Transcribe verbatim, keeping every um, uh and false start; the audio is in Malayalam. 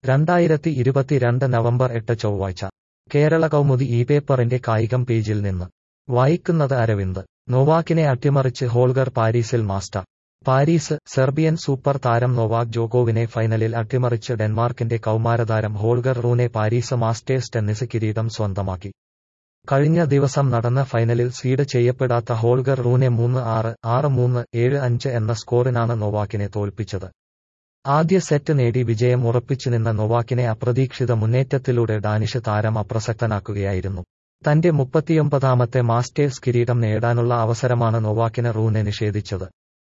രണ്ടായിരത്തി ഇരുപത്തിരണ്ട് നവംബർ എട്ട് ചൊവ്വാഴ്ച കേരള കൗമുദി ഈ പേപ്പറിന്റെ കായികം പേജിൽ നിന്ന് വായിക്കുന്നത് അരവിന്ദ്. നൊവാക്കിനെ അട്ടിമറിച്ച് ഹോൾഗർ പാരീസിൽ മാസ്റ്റർ. പാരീസ്. സെർബിയൻ സൂപ്പർ താരം നൊവാക് ജോക്കോവിനെ ഫൈനലിൽ അട്ടിമറിച്ച് ഡെൻമാർക്കിന്റെ കൗമാരതാരം Holger Rune Paris Masters tennis കിരീടം സ്വന്തമാക്കി. കഴിഞ്ഞ ദിവസം നടന്ന ഫൈനലിൽ സീഡ് ചെയ്യപ്പെടാത്ത ഹോൾഗർ റൂനെ മൂന്ന് ആറ്, ആറ് മൂന്ന്, ഏഴ് അഞ്ച് എന്ന സ്കോറിനാണ് നൊവാക്കിനെ തോൽപ്പിച്ചത്. ആദ്യ സെറ്റ് നേടി വിജയം ഉറപ്പിച്ചുനിന്ന നൊവാക്കിനെ അപ്രതീക്ഷിത മുന്നേറ്റത്തിലൂടെ ഡാനിഷ് താരം അപ്രസക്തനാക്കുകയായിരുന്നു. തന്റെ മുപ്പത്തിയൊമ്പതാമത്തെ മാസ്റ്റേഴ്സ് കിരീടം നേടാനുള്ള അവസരമാണ് നൊവാക്കിന് റൂനെ നിഷേധിച്ചത്.